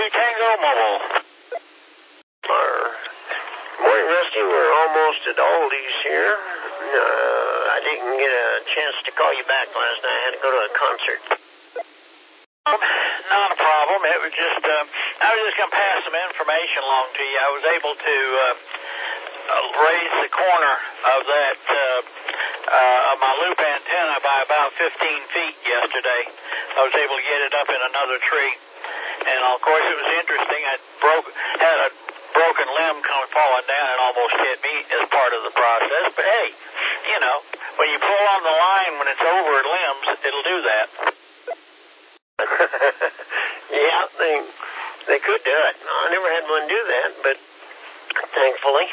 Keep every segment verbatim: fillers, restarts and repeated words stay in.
two Tango Mobile. Our morning, Rusty. We're almost at Aldi's here. Uh, I didn't get a chance to call you back last night. I had to go to a concert. Um, not a problem. It was just, uh, I was just going to pass some information along to you. I was able to uh, uh, raise the corner of that, uh, uh, of my loop antenna by about fifteen feet yesterday. I was able to get it up in another tree. And, of course, it was interesting. I broke, had a broken limb come falling down and almost hit me as part of the process. But, hey, you know, when you pull on the line when it's over limbs, it'll do that. Yeah, they they could do it. No, I never had one do that, but thankfully.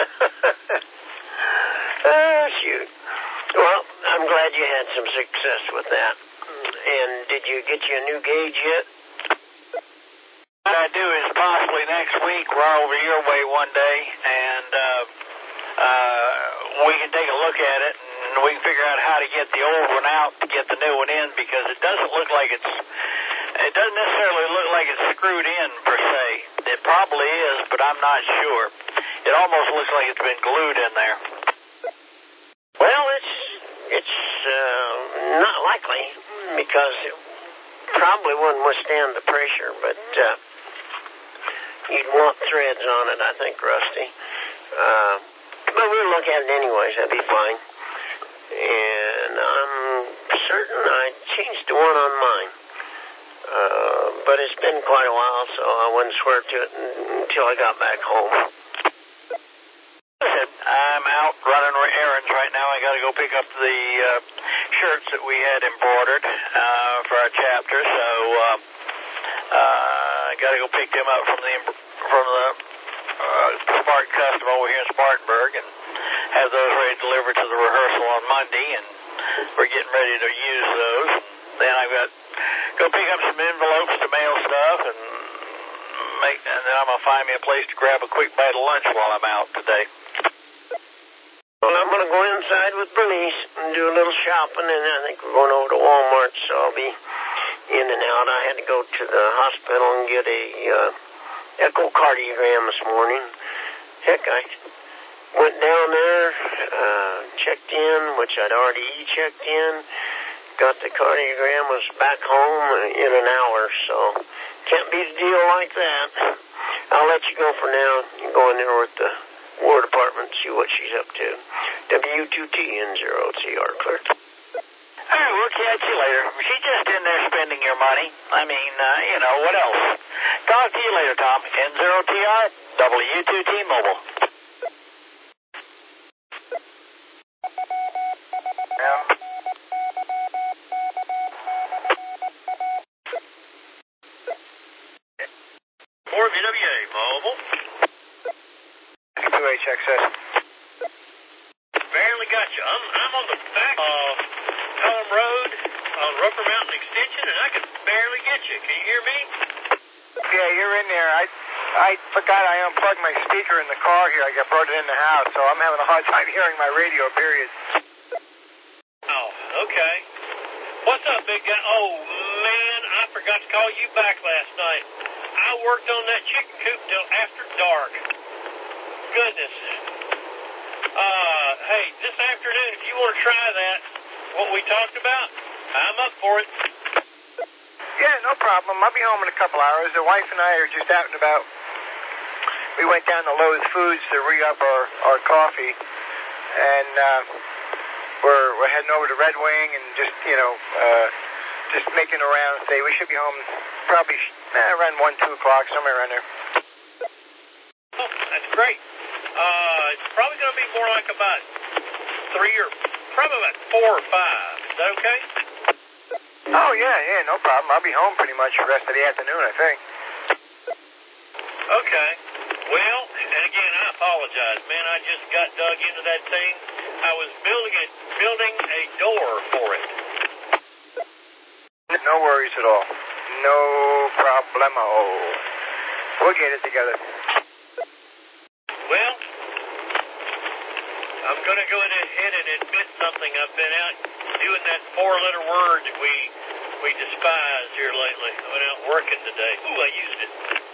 Oh, shoot. Well, I'm glad you had some success with that. And did you get you a new gauge yet? What I do is possibly next week run over your way one day, and uh, uh, we can take a look at it, and we can figure out how to get the old one out to get the new one in, because it doesn't look like it's, it doesn't necessarily look like it's screwed in per se. It probably is, but I'm not sure. It almost looks like it's been glued in there. Well, it's it's uh, not likely, because it probably wouldn't withstand the pressure, but uh, you'd want threads on it, I think, Rusty. Uh, but we'll look at it anyways. That'd be fine. And I'm certain I changed the one on mine. Uh, but it's been quite a while, so I wouldn't swear to it until I got back home. I'm out running errands right now. I got to go pick up the uh, shirts that we had embroidered uh, for our chapter, so uh, uh, I got to go pick them up from the from the uh, Spark Custom over here in Spartanburg and have those ready delivered to the rehearsal on Monday, and we're getting ready to use those. Then I've got go pick up some envelopes to mail stuff, and make, and then I'm gonna find me a place to grab a quick bite of lunch while I'm out today. Well, I'm going to go inside with Bernice and do a little shopping, and I think we're going over to Walmart, so I'll be in and out. I had to go to the hospital and get a uh, echocardiogram this morning. Heck, I went down there, uh, checked in, which I'd already e-checked in, got the cardiogram, was back home in an hour, so can't beat a deal like that. I'll let you go for now. You go in there with the War Department, see what she's up to. W two T N zero T R, clear. All right, we'll catch you later. She's just in there spending your money. I mean, uh, you know, what else? Talk to you later, Tom. N zero T R, W two T Mobile. Yeah. four V W A Mobile. two H X S. Barely got you. I'm, I'm on the back of Pelham Road on Roper Mountain Extension, and I can barely get you. Can you hear me? Yeah, you're in there. I I forgot I unplugged my speaker in the car here. I got brought it in the house, so I'm having a hard time hearing my radio, period. Oh, okay. What's up, big guy? Oh, man, I forgot to call you back last night. I worked on that chicken coop till after dark. Goodness. Uh, hey, this afternoon, if you want to try that, what we talked about, I'm up for it. Yeah, no problem. I'll be home in a couple hours. The wife and I are just out and about. We went down to Lowe's Foods to re-up our, our coffee, and uh, we're, we're heading over to Red Wing and just, you know, uh, just making around today. We should be home probably eh, around one, two o'clock, somewhere around there. Oh, that's great. Uh, it's probably going to be more like about three or probably about four or five. Is that okay? Oh, yeah, yeah, no problem. I'll be home pretty much the rest of the afternoon, I think. Okay. Well, and again, I apologize, man. I just got dug into that thing. I was building it, building a door for it. No worries at all. No problemo. We'll get it together. Well, I'm going to go ahead and admit something. I've been out doing that four-letter word we we despise here lately. I went out working today. Ooh, I used it.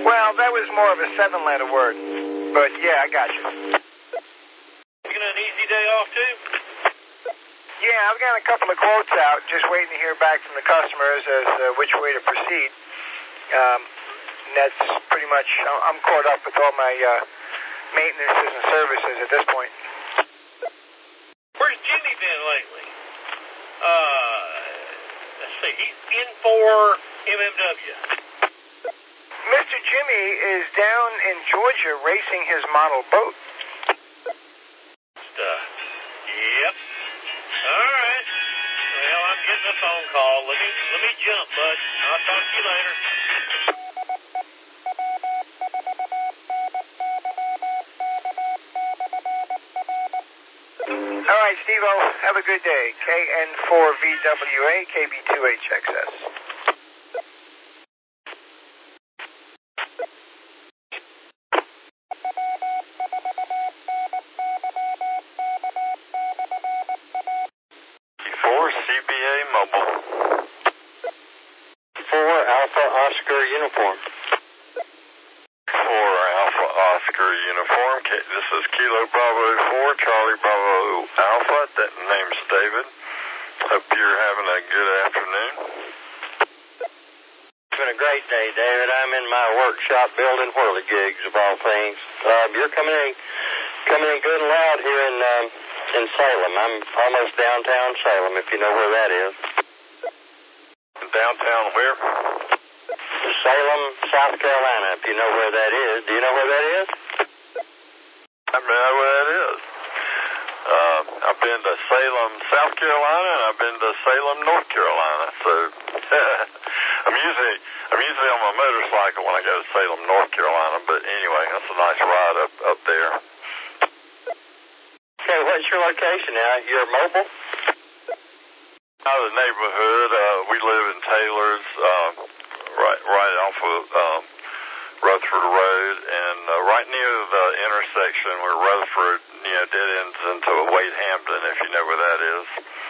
Well, that was more of a seven-letter word. But, yeah, I got you. Taking an easy day off, too? Yeah, I've got a couple of quotes out, just waiting to hear back from the customers as uh, which way to proceed. Um, and that's pretty much, I'm caught up with all my uh, maintenances and services at this point. Where's Jimmy been lately? Uh, let's see, he's in for M M W. Mister Jimmy is down in Georgia racing his model boat. Stuff. Yep. All right. Well, I'm getting a phone call. Let me let me jump, bud. I'll talk to you later. All right, Steve-O, have a good day. K N four V W A, K B two H X S. four C B A Mobile. four Alpha Oscar Uniform. four Alpha Oscar Uniform. This is Kilo Bravo four, Charlie Bravo Alpha. That name's David. Hope you're having a good afternoon. It's been a great day, David. I'm in my workshop building whirligigs of all things. Uh, you're coming in, coming in good and loud here in um, in Salem. I'm almost downtown Salem, if you know where that is. Downtown where? Salem, South Carolina, if you know where that is. Do you know where that is? I know where that is. Uh, I've been to Salem, South Carolina, and I've been to Salem, North Carolina. So I'm usually I'm usually on my motorcycle when I go to Salem, North Carolina. But anyway, that's a nice ride up up there. Okay, what's your location now? You're mobile? Out of the neighborhood, uh, we live in Taylor's, uh, right right off of um, Rutherford Road, and uh, right near the intersection where Rutherford, you know, dead ends into Wade Hampton, if you know where that is.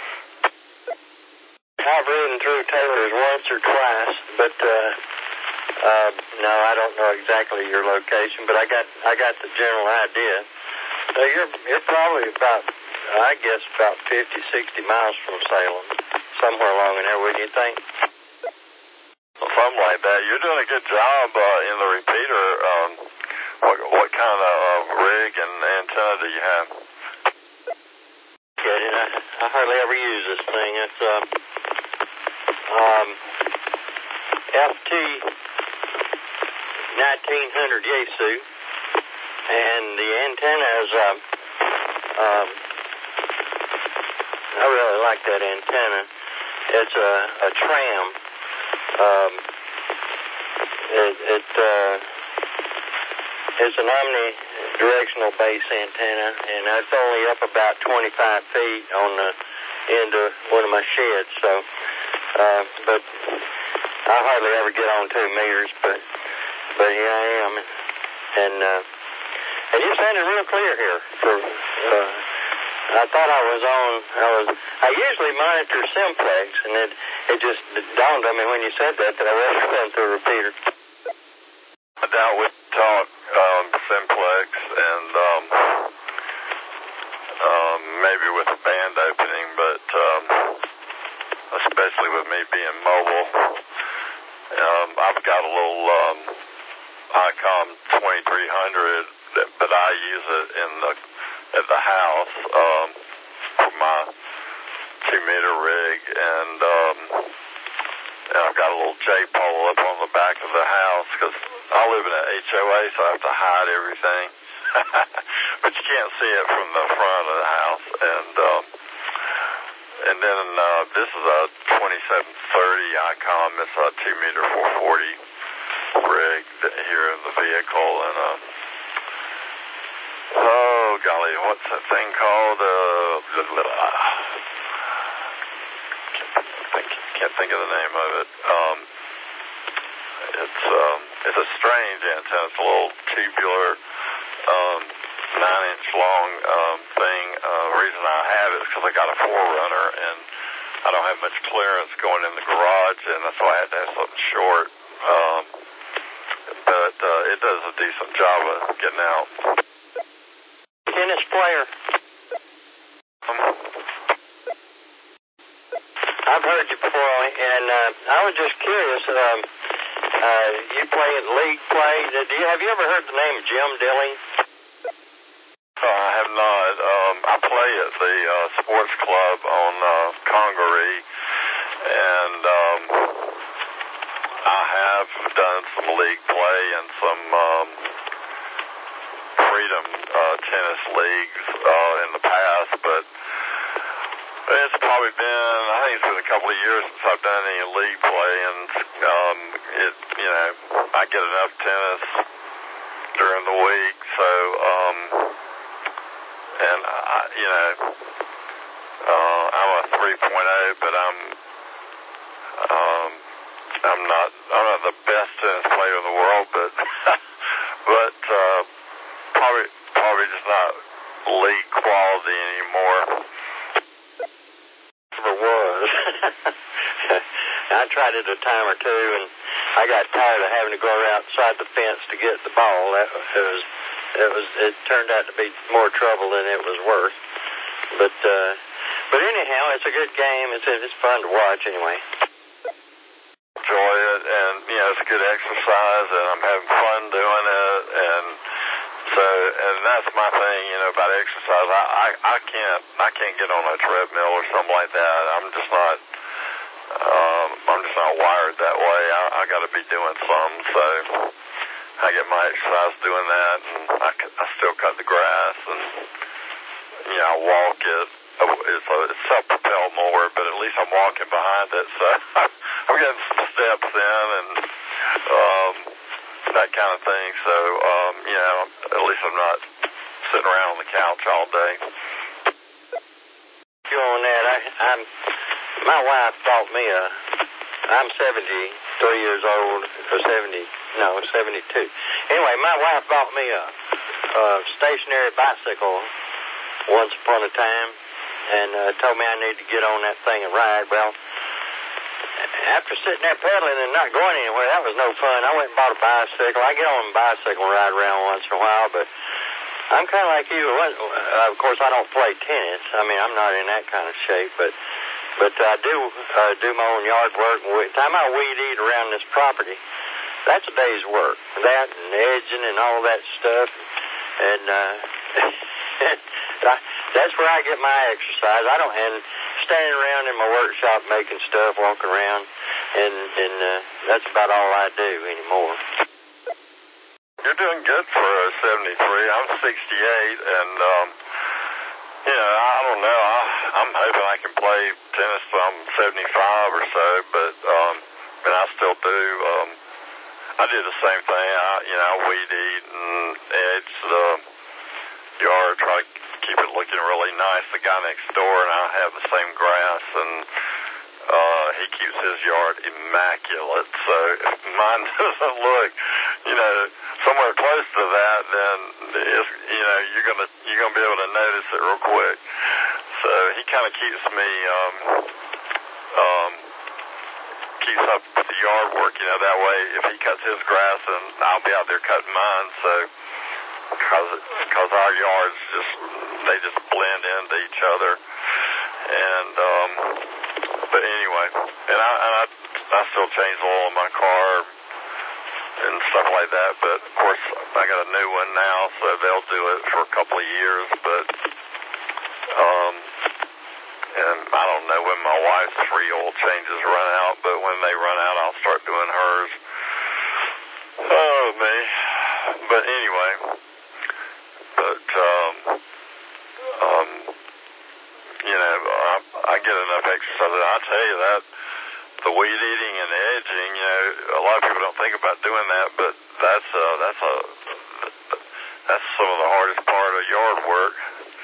I've ridden through Taylor's once or twice, but uh, uh, no, I don't know exactly your location, but I got I got the general idea. So you're you're probably about, I guess, about fifty, sixty miles from Salem, somewhere along in there, wouldn't you think? Something like that. You're doing a good job uh, in the repeater. Um, what what kind of uh, rig and antenna do you have? Okay, I, I hardly ever use this thing. It's uh, um, F T nineteen hundred Yaesu, and the antenna is um, um, I really like that antenna. It's a, a tram. Um, it, it uh, it's an omnidirectional base antenna, and it's only up about twenty-five feet on the end of one of my sheds. So, uh, but I hardly ever get on two meters. But but here I am, and uh, and you're sounding real clear here. For uh, I thought I was on. I was. I usually monitor Simplex, and it it just dawned on me when you said that that I was going through a repeater. I doubt we talk um, Simplex, and um, um, maybe with a band opening, but um, especially with me being mobile, um, I've got a little um, ICOM twenty-three hundred, but I use it in the at the house um, for my two-meter rig, and um, and I've got a little J-pole up on the back of the house because I live in an H O A, so I have to hide everything. But you can't see it from the front of the house, and um, and then uh, this is a twenty-seven thirty ICOM. It's a two-meter four forty rig here in the vehicle, and uh, oh golly, what's that thing called? Uh, think, can't think of the name of it. Um, it's um, it's a strange antenna. It's a little tubular, um, nine-inch long um, thing. Uh, the reason I have it is because I got a four runner, and I don't have much clearance going in the garage, and that's why I had to have something short. Um, but uh, a decent job of getting out. Tennis player. Um, I've heard you before, and uh, I was just curious. Um, uh, you play in league play. Do you have you ever heard the name Jim Dilling? uh, I have not. Um, I play at the uh, sports club on uh, Congaree, and um, I have done some league play and some um, freedom uh, tennis leagues uh, in the past, but it's probably been, I think it's been a couple of years since I've done any league play, and um, it, you know, I get enough tennis during the week, so, um, and I, you know, uh, I'm a three point oh, but I'm, um, I'm not, I'm not the best tennis player in the world, but, but, uh, probably, probably just not league quality anymore. Never was. I tried it a time or two, and I got tired of having to go outside the fence to get the ball. That it was, it was, it turned out to be more trouble than it was worth. But, uh, but anyhow, it's a good game. It's it's fun to watch anyway. Enjoy it, and you know, it's a good exercise, and I'm having fun doing it, and so, and that's my thing, you know, about exercise. I, I, I can't, I can't get on a treadmill or something like that. I'm just not, um, I'm just not wired that way. I, I got to be doing something, so I get my exercise doing that, and I, I still cut the grass, and you know, I walk it. It's, a, it's self-propelled mower, but at least I'm walking behind it, so I'm getting some steps in, and um, that kind of thing. So, um, you know, at least I'm not sitting around on the couch all day. You on that? I, I'm. My wife bought me a. I'm seventy-three years old, or seventy. No, seventy-two. Anyway, my wife bought me a, a stationary bicycle once upon a time, and uh, told me I need to get on that thing and ride. Well, after sitting there pedaling and not going anywhere, that was no fun. I went and bought a bicycle. I get on a bicycle and ride around once in a while, but I'm kind of like you. Uh, of course, I don't play tennis. I mean, I'm not in that kind of shape, but but I do uh, do my own yard work. The time I weed eat around this property, that's a day's work. That and edging and all that stuff, and uh, that's where I get my exercise. I don't and standing around in my workshop making stuff, walking around, and and uh, that's about all I do anymore. You're doing good for a seventy-three. I'm sixty-eight, and um, you know, I don't know. I, I'm hoping I can play tennis till I'm seventy-five or so, but um, and I still do. Um, I do the same thing. I, you know, I weed eat and edge the yard, try to keep it looking really nice. The guy next door and I have the same grass, and uh, he keeps his yard immaculate. So if mine doesn't look, you know, somewhere close to that, then it's, you know, you're gonna you're gonna be able to notice it real quick. So he kind of keeps me um, um, keeps up with the yard work. You know, that way if he cuts his grass, and I'll be out there cutting mine. So because because our yards just they just blend into each other, and um, but anyway, and I and I I still change the oil in my car and stuff like that. But of course, I got a new one now, so they'll do it for a couple of years. But um, and I don't know when my wife's free oil changes run out, but when they run out, I'll start doing hers. Oh me, but anyway, but um, um, you know, I, I get enough exercise. I tell you that. The weed eating and the edging, you know, a lot of people don't think about doing that, but that's uh, that's a that's some of the hardest part of yard work.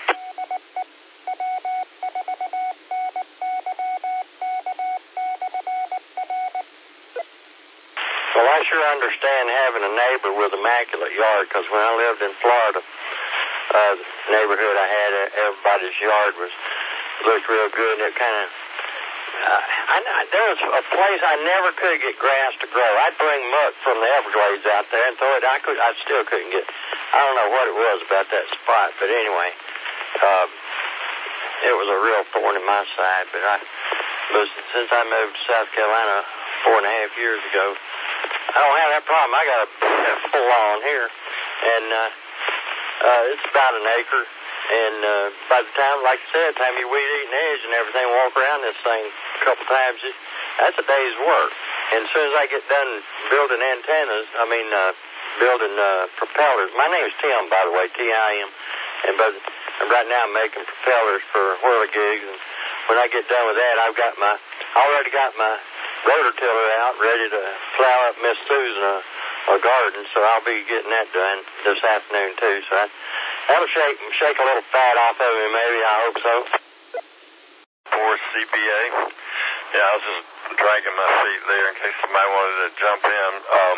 Well, I sure understand having a neighbor with immaculate yard, because when I lived in Florida, uh, the neighborhood I had, everybody's yard was looked real good, and it kind of uh, I, I, there was a place I never could get grass to grow. I'd bring muck from the Everglades out there and throw it. I could, I still couldn't get. I don't know what it was about that spot, but anyway, uh, it was a real thorn in my side. But I, but since I moved to South Carolina four and a half years ago, I don't have that problem. I got a, a full lawn here, and uh, uh, it's about an acre. And uh, by the time, like I said, the time you weed eat and edge and everything, walk around this thing a couple times, it, that's a day's work. And as soon as I get done building antennas, I mean, uh, building uh, propellers. My name's Tim, by the way, T I M. And but right now I'm making propellers for whirligigs. And when I get done with that, I've got my, I already got my rotor tiller out, ready to plow up Miss Susan a, a garden. So I'll be getting that done this afternoon too. So I, that'll shake shake a little fat off of me, maybe. I hope so. For C B A, yeah, I was just dragging my feet there in case somebody wanted to jump in. Um,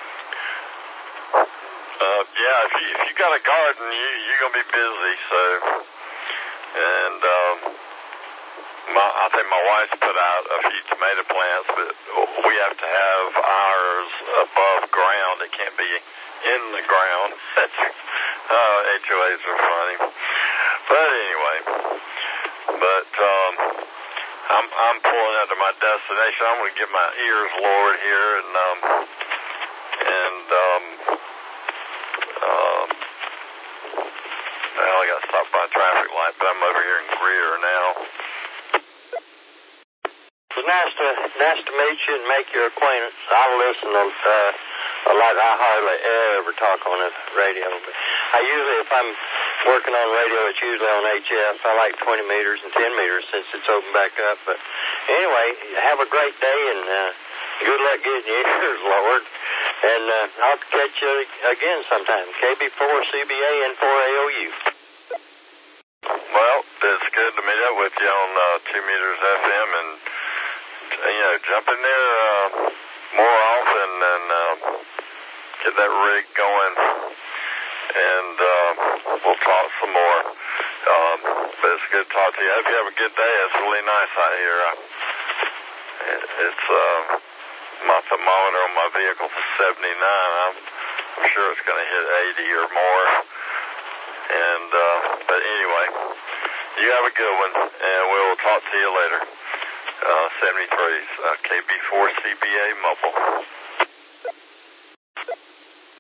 uh, yeah, if you if you got a garden, you you're gonna be busy. So, and um, my, I think my wife's put out a few tomato plants, but we have to have ours above ground. It can't be in the ground. uh, H O As are funny, but anyway, but um, I'm I'm pulling out to my destination. I'm going to get my ears lowered here, and um, and um, um, well, I got stopped by a traffic light, but I'm over here in Greer now. It was nice to nice to meet you and make your acquaintance. I'll listen on uh, a lot. I hardly ever talk on the radio, but I usually, if I'm working on radio, it's usually on H F. I like twenty meters and ten meters since it's opened back up. But anyway, have a great day and uh, good luck getting your ears lowered. And uh, I'll catch you again sometime. K B four C B A and four A O U. Well, it's good to meet up with you on uh, two meters F M, and you know, jump in there uh, more often and uh, get that rig going, and uh, we'll talk some more. Um, but it's good to talk to you. I hope you have a good day. It's really nice out here. Uh, it, it's uh, my thermometer on my vehicle is seventy-nine. I'm, I'm sure it's going to hit eighty or more. And uh, but anyway, you have a good one, and we'll talk to you later. Uh, seventy-threes, uh, K B four C B A Mobile.